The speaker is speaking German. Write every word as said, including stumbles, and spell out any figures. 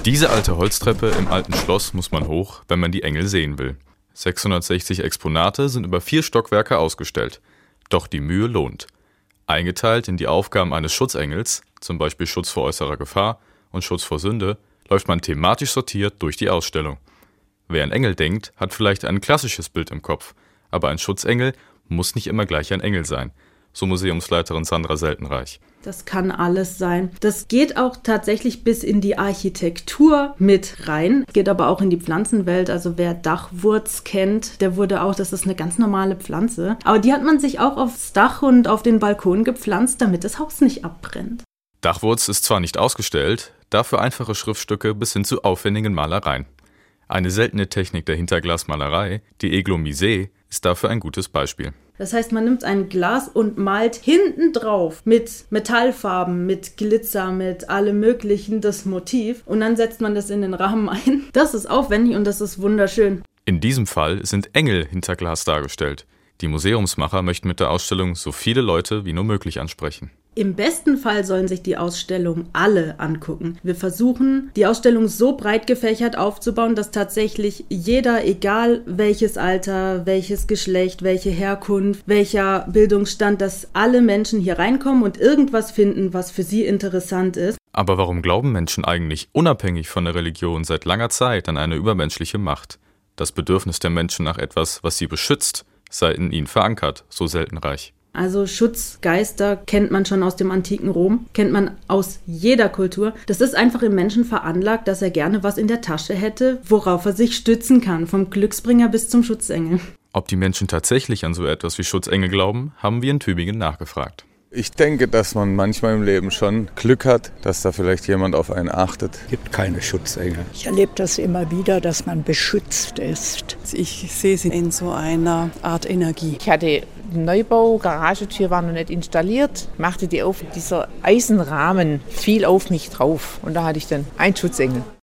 Diese alte Holztreppe im alten Schloss muss man hoch, wenn man die Engel sehen will. sechshundertsechzig Exponate sind über vier Stockwerke ausgestellt. Doch die Mühe lohnt. Eingeteilt in die Aufgaben eines Schutzengels, zum Beispiel Schutz vor äußerer Gefahr und Schutz vor Sünde, läuft man thematisch sortiert durch die Ausstellung. Wer an Engel denkt, hat vielleicht ein klassisches Bild im Kopf, aber ein Schutzengel muss nicht immer gleich ein Engel sein, so Museumsleiterin Sandra Seltenreich. Das kann alles sein. Das geht auch tatsächlich bis in die Architektur mit rein, geht aber auch in die Pflanzenwelt. Also wer Dachwurz kennt, der wurde auch, das ist eine ganz normale Pflanze. Aber die hat man sich auch aufs Dach und auf den Balkon gepflanzt, damit das Haus nicht abbrennt. Dachwurz ist zwar nicht ausgestellt, dafür einfache Schriftstücke bis hin zu aufwendigen Malereien. Eine seltene Technik der Hinterglasmalerei, die Eglomisé, ist dafür ein gutes Beispiel. Das heißt, man nimmt ein Glas und malt hinten drauf mit Metallfarben, mit Glitzer, mit allem Möglichen das Motiv und dann setzt man das in den Rahmen ein. Das ist aufwendig und das ist wunderschön. In diesem Fall sind Engel hinter Glas dargestellt. Die Museumsmacher möchten mit der Ausstellung so viele Leute wie nur möglich ansprechen. Im besten Fall sollen sich die Ausstellung alle angucken. Wir versuchen, die Ausstellung so breit gefächert aufzubauen, dass tatsächlich jeder, egal welches Alter, welches Geschlecht, welche Herkunft, welcher Bildungsstand, dass alle Menschen hier reinkommen und irgendwas finden, was für sie interessant ist. Aber warum glauben Menschen eigentlich unabhängig von der Religion seit langer Zeit an eine übermenschliche Macht? Das Bedürfnis der Menschen nach etwas, was sie beschützt, sei in ihnen verankert, so Seltenreich. Also Schutzgeister kennt man schon aus dem antiken Rom, kennt man aus jeder Kultur. Das ist einfach im Menschen veranlagt, dass er gerne was in der Tasche hätte, worauf er sich stützen kann, vom Glücksbringer bis zum Schutzengel. Ob die Menschen tatsächlich an so etwas wie Schutzengel glauben, haben wir in Tübingen nachgefragt. Ich denke, dass man manchmal im Leben schon Glück hat, dass da vielleicht jemand auf einen achtet. Es gibt keine Schutzengel. Ich erlebe das immer wieder, dass man beschützt ist. Ich sehe sie in so einer Art Energie. Ich hatte einen Neubau, Garagentür war noch nicht installiert, machte die auf, dieser Eisenrahmen fiel auf mich drauf und da hatte ich dann einen Schutzengel.